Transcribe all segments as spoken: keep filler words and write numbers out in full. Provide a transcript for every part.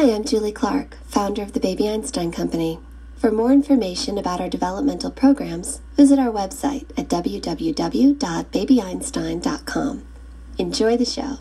Hi, I'm Julie Clark, founder of the Baby Einstein Company. For more information about our developmental programs, visit our website at w w w dot baby einstein dot com. Enjoy the show.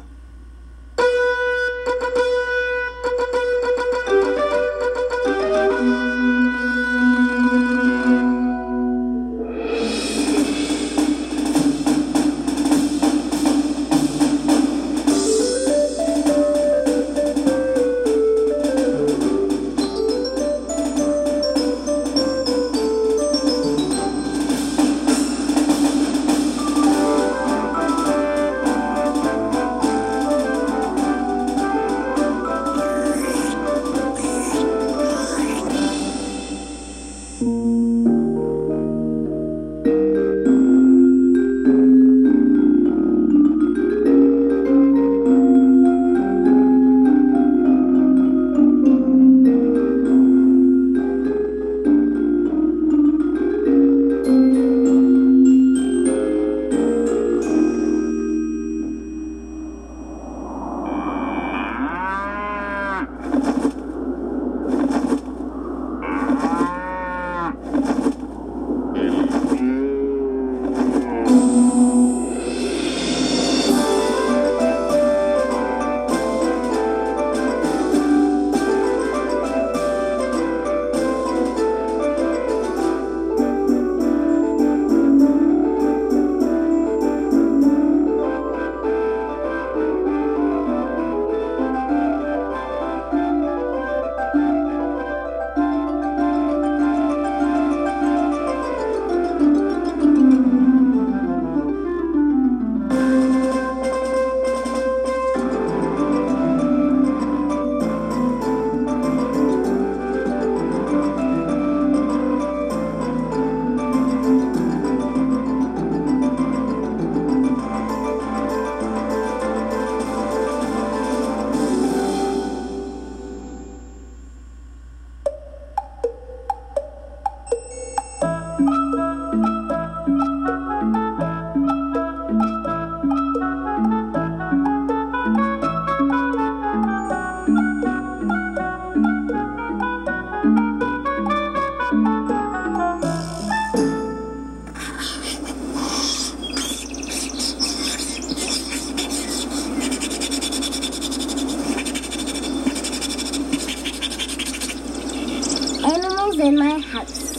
Animals in my house.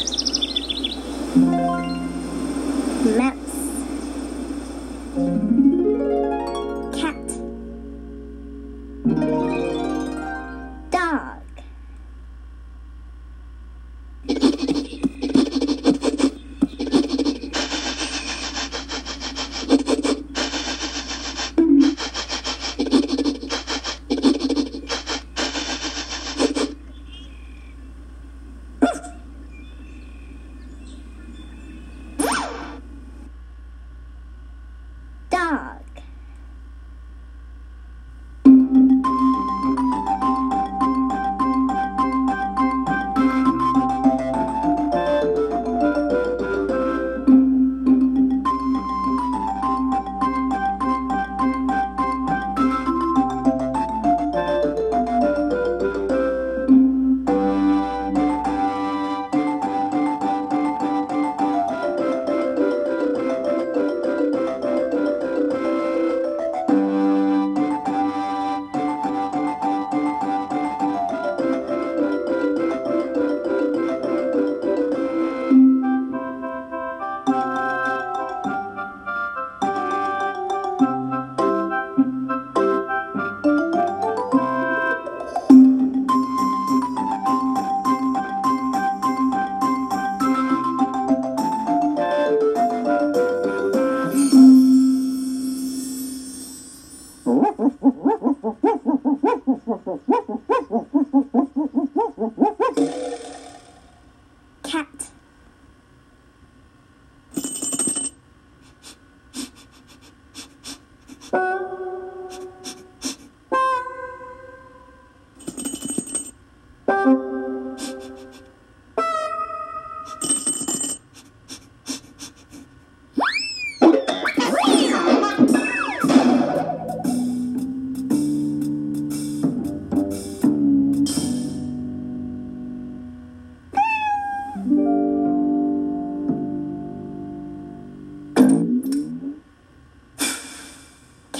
Mouse. Cat. Dog. Dog.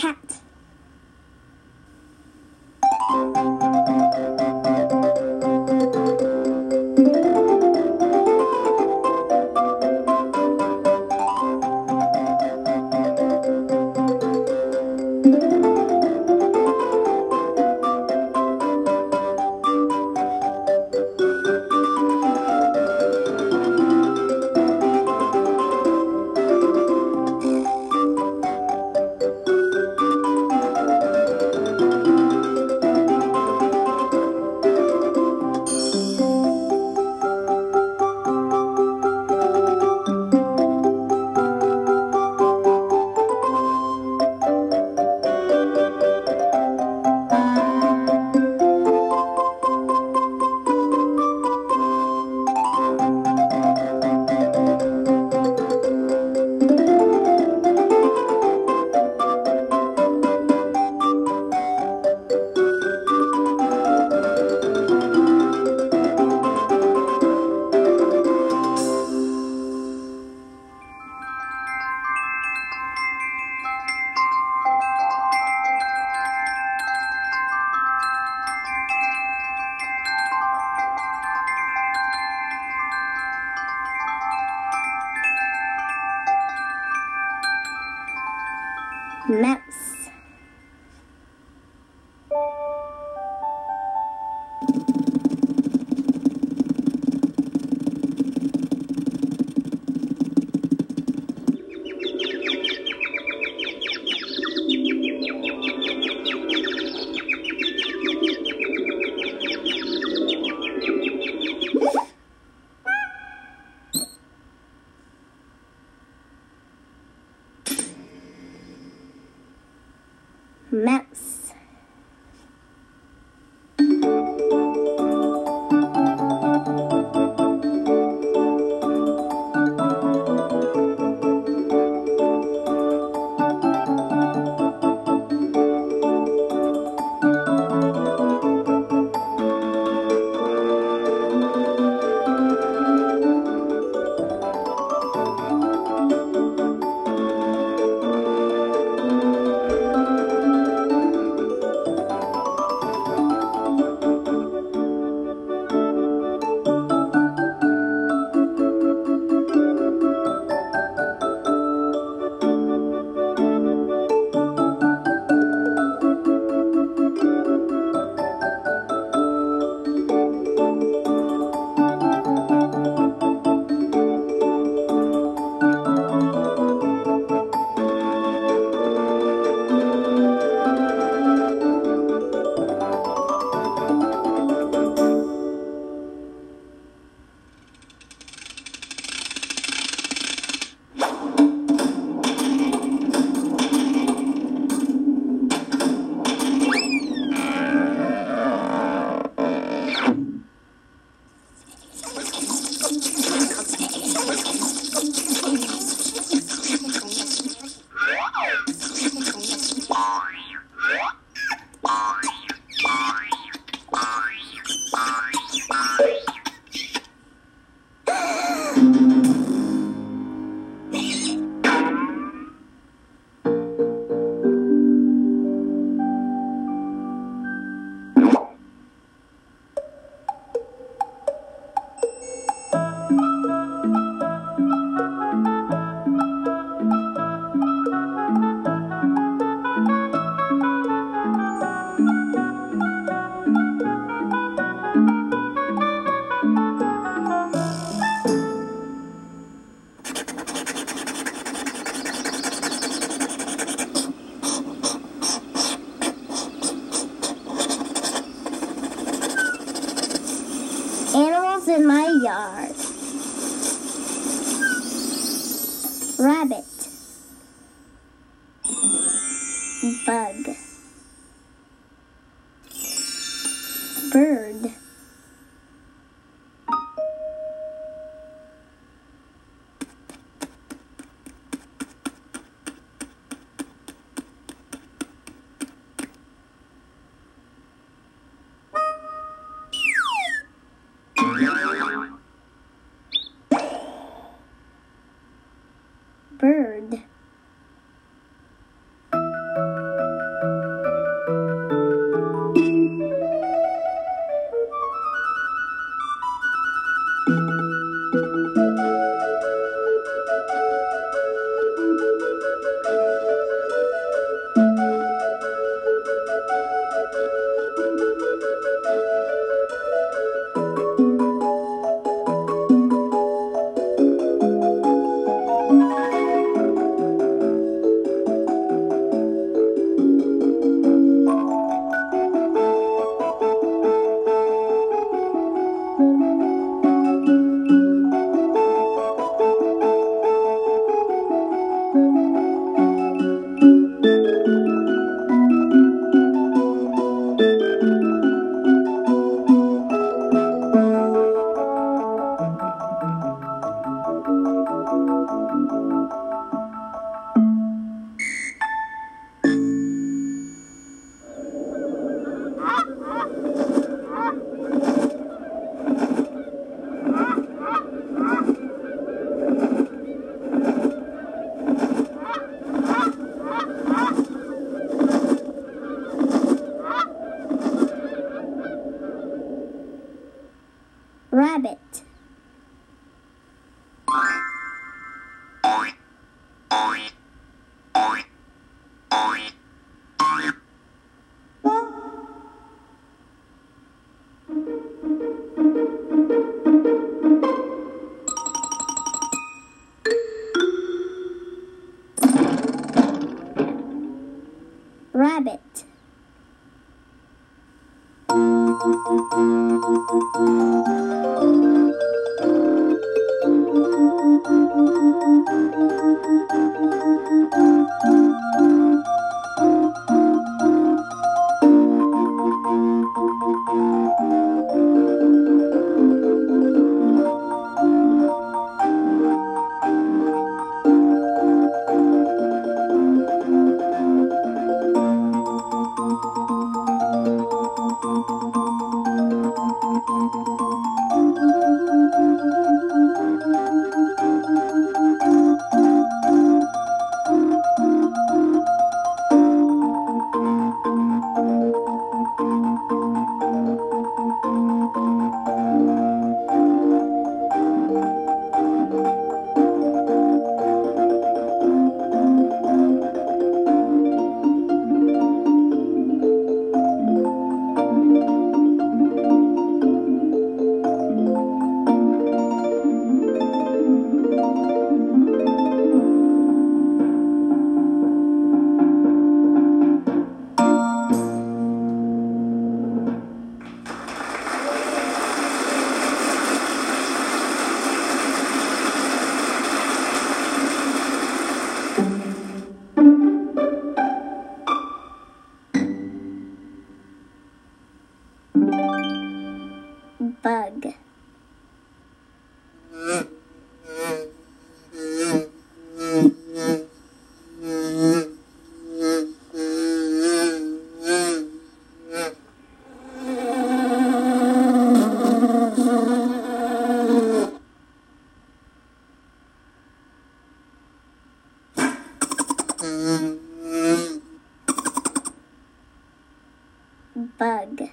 cat. Mouse. Mouse. Animals in my yard. Rabbit. Bug. Bird. Bird. rabbit. Bug. Bug.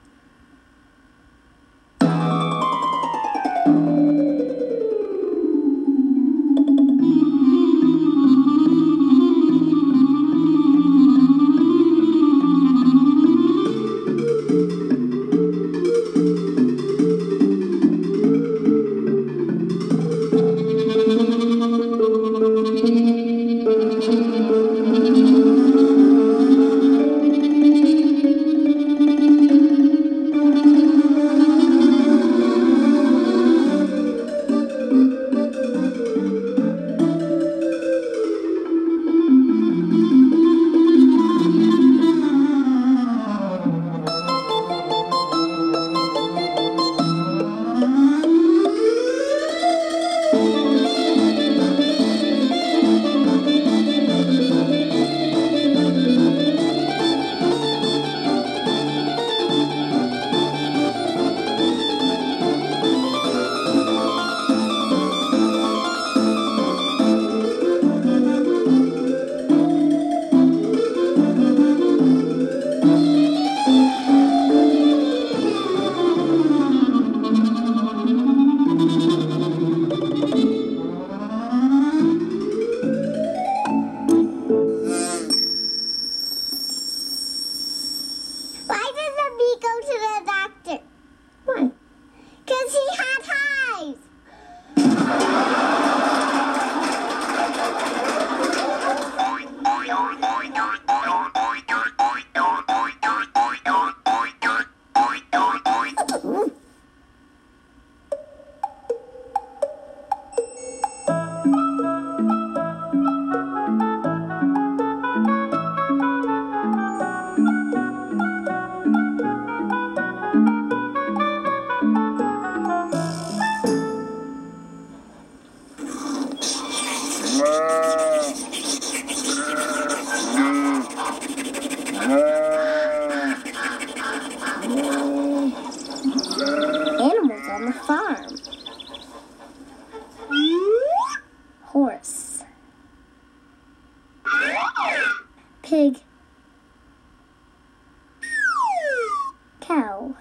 Why doesn't he go to the doctor? Why? Because he had hives. Animals on the farm. Horse. Pig. Cow.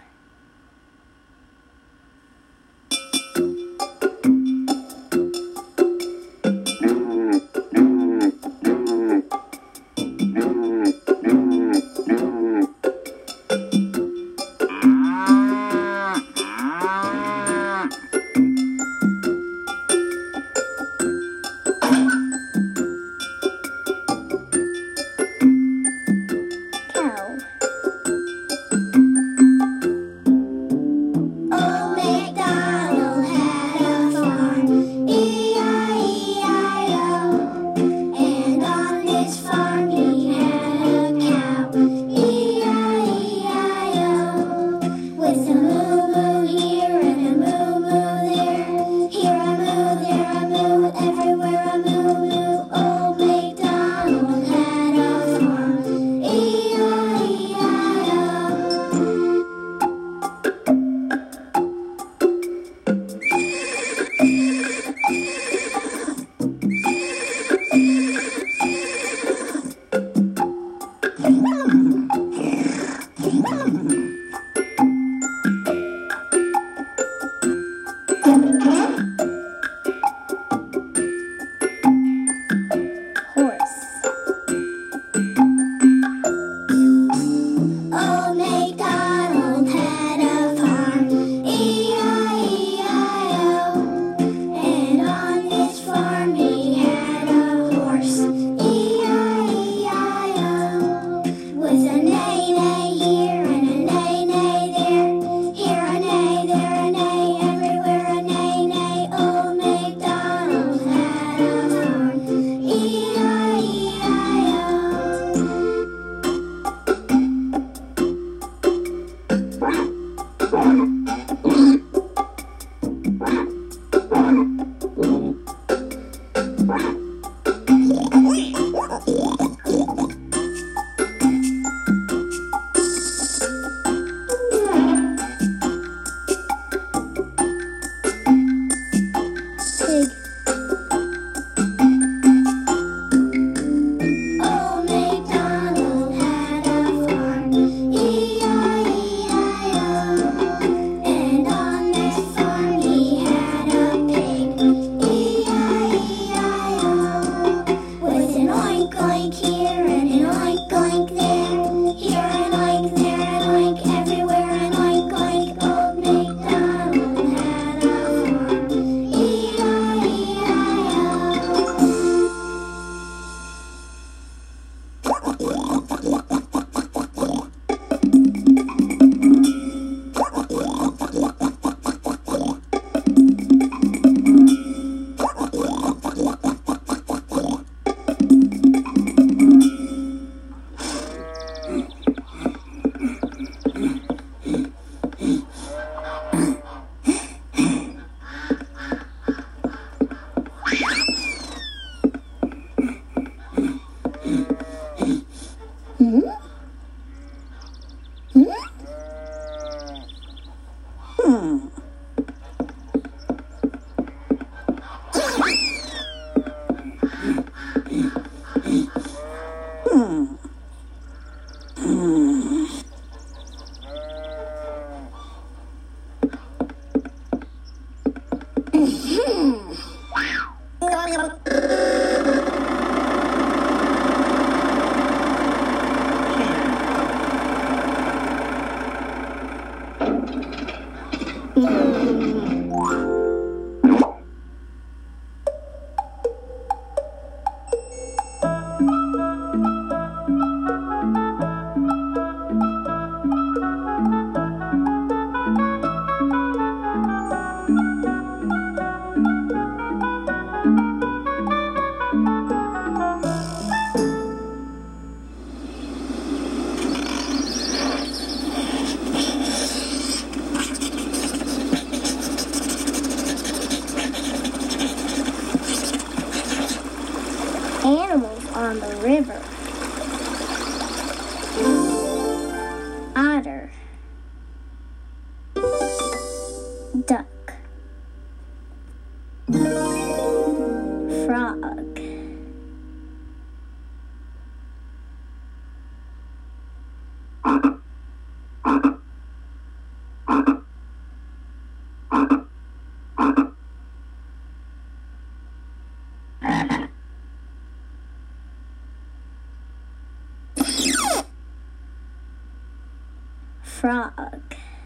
frog.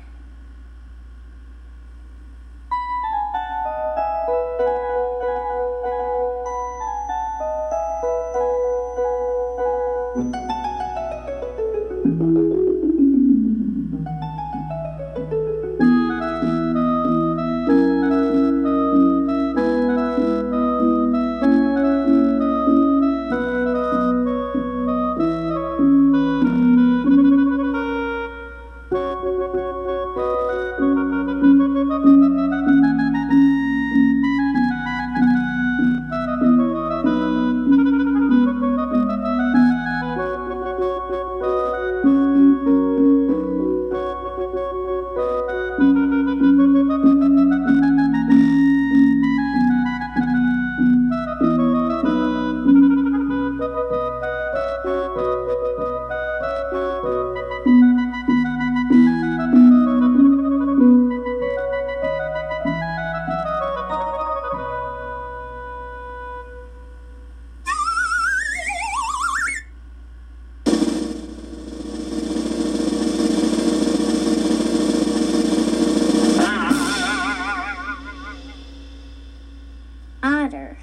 Otter.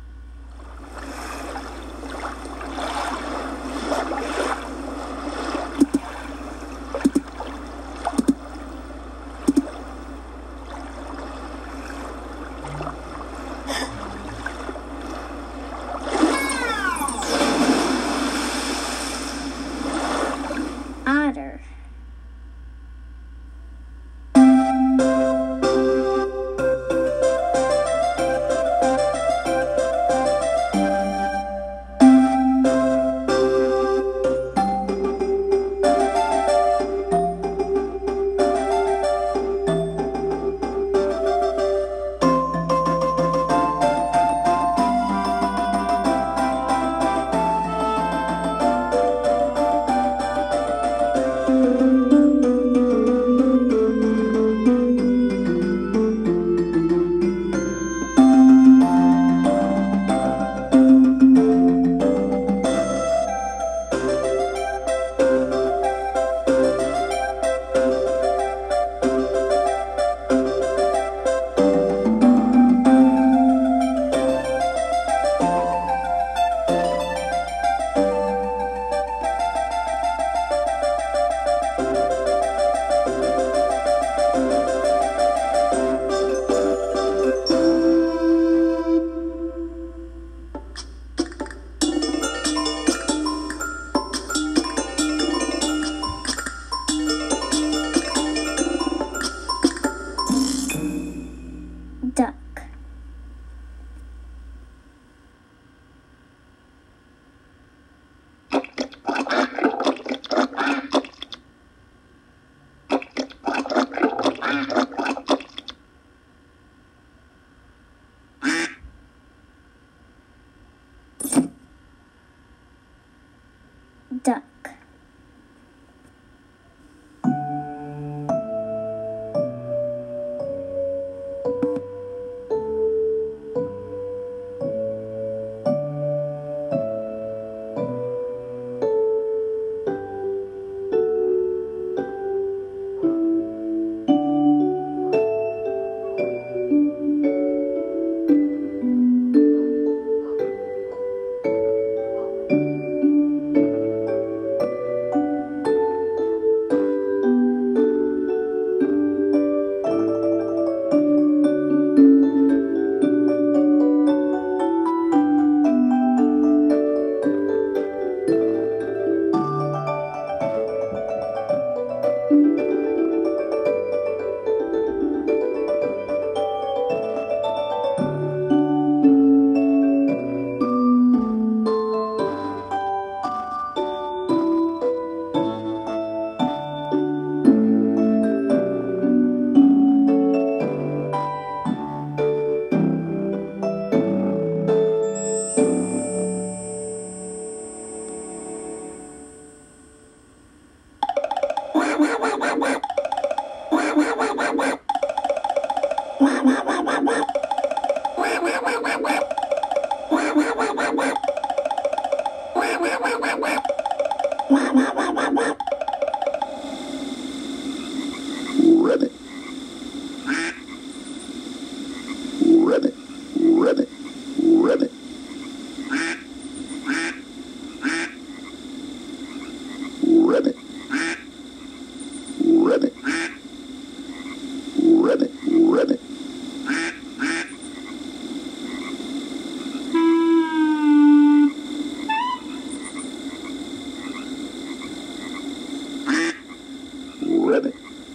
Otter. Duck. Duck. ribbit.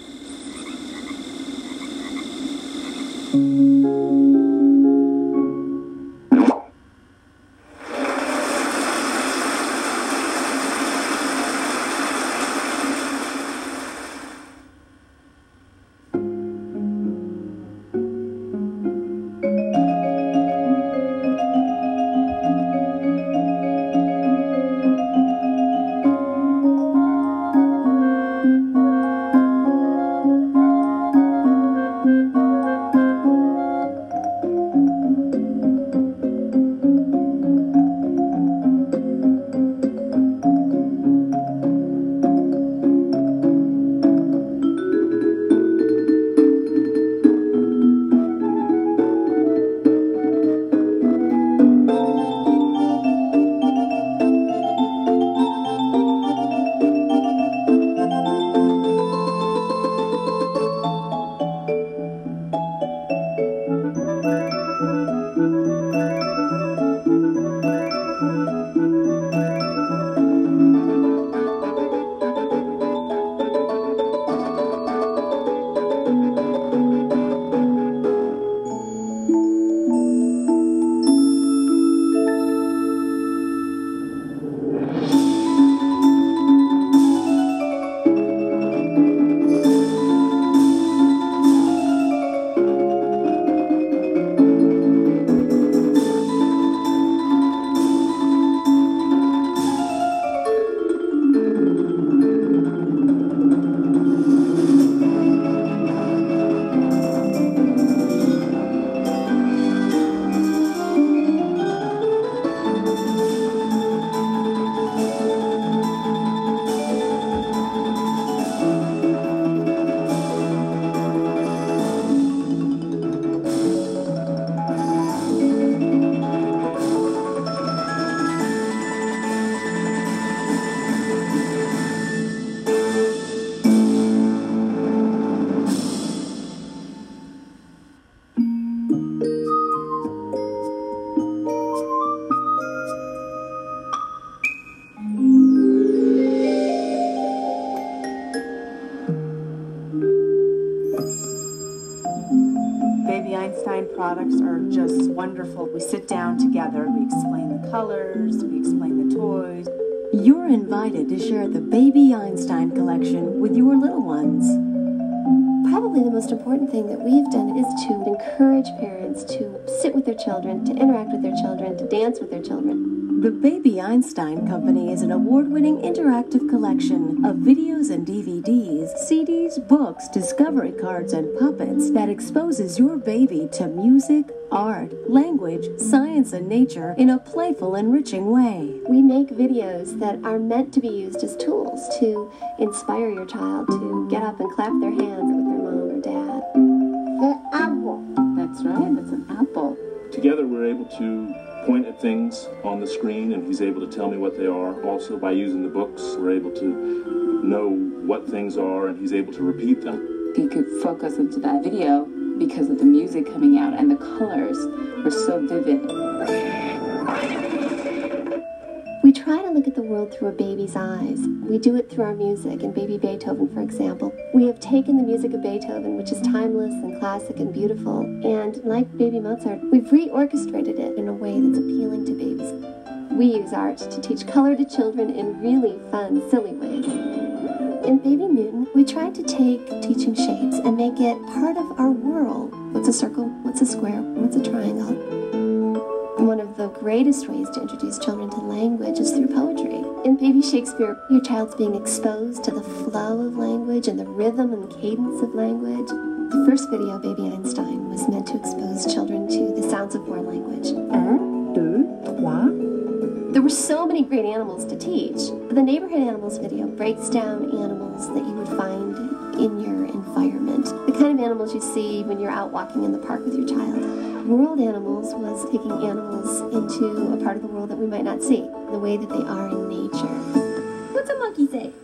Baby Einstein products are just wonderful. We sit down together, we explain the colors, we explain the toys. You're invited to share the Baby Einstein collection with your little ones. Probably the most important thing that we've done is to encourage parents to sit with their children, to interact with their children, to dance with their children. The Baby Einstein Company is an award-winning interactive collection of videos and D V Ds, C Ds, books, discovery cards, and puppets that exposes your baby to music, art, language, science, and nature in a playful, enriching way. We make videos that are meant to be used as tools to inspire your child to get up and clap their hands with their mom or dad. The apple. That's right, that's an apple. Together we're able to point at things on the screen and he's able to tell me what they are. Also by using the books we're able to know what things are and he's able to repeat them. He could focus into that video because of the music coming out and the colors were so vivid. We try to look at the world through a baby's eyes. We do it through our music. In Baby Beethoven, for example, we have taken the music of Beethoven, which is timeless and classic and beautiful, and like Baby Mozart, we've reorchestrated it in a way that's appealing to babies. We use art to teach color to children in really fun, silly ways. In Baby Newton, we tried to take teaching shapes and make it part of our world. What's a circle? What's a square? What's a triangle? One of the greatest ways to introduce children to language is through poetry. In Baby Shakespeare, your child's being exposed to the flow of language and the rhythm and cadence of language. The first video, Baby Einstein, was meant to expose children to the sounds of foreign language. Un, deux, trois. There were so many great animals to teach. The Neighborhood Animals video breaks down animals that you would find in your environment. The kind of animals you see when you're out walking in the park with your child. World Animals was taking animals into a part of the world that we might not see, the way that they are in nature. What's a monkey say?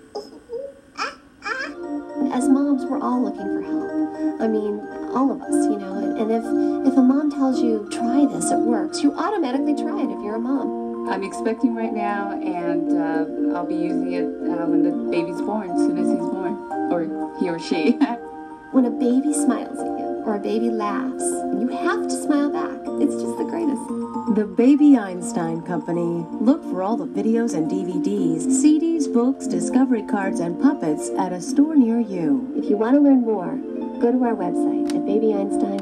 As moms, we're all looking for help. I mean, all of us, you know, and if, if a mom tells you, try this, it works, you automatically try it if you're a mom. I'm expecting right now, and uh, I'll be using it uh, when the baby's born, as soon as he's born, or he or she. When a baby smiles at you, or a baby laughs, you have to smile back. It's just the greatest. The Baby Einstein Company. Look for all the videos and D V Ds, C Ds, books, discovery cards, and puppets at a store near you. If you want to learn more, go to our website at baby einstein